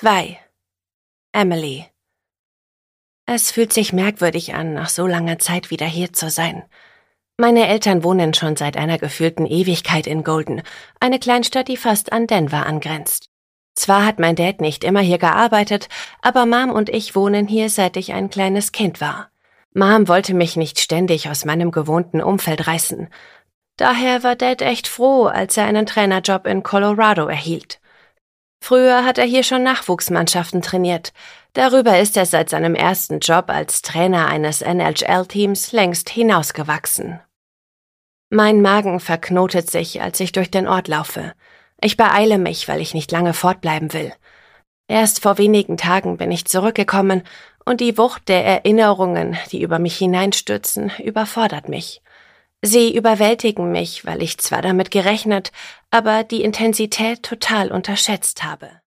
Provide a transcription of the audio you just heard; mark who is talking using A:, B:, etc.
A: 2. Emily. Es fühlt sich merkwürdig an, nach so langer Zeit wieder hier zu sein. Meine Eltern wohnen schon seit einer gefühlten Ewigkeit in Golden, eine Kleinstadt, die fast an Denver angrenzt. Zwar hat mein Dad nicht immer hier gearbeitet, aber Mom und ich wohnen hier, seit ich ein kleines Kind war. Mom wollte mich nicht ständig aus meinem gewohnten Umfeld reißen. Daher war Dad echt froh, als er einen Trainerjob in Colorado erhielt. Früher hat er hier schon Nachwuchsmannschaften trainiert. Darüber ist er seit seinem ersten Job als Trainer eines NHL-Teams längst hinausgewachsen. Mein Magen verknotet sich, als ich durch den Ort laufe. Ich beeile mich, weil ich nicht lange fortbleiben will. Erst vor wenigen Tagen bin ich zurückgekommen und die Wucht der Erinnerungen, die über mich hineinstürzen, überfordert mich. Sie überwältigen mich, weil ich zwar damit gerechnet, aber die Intensität total unterschätzt habe.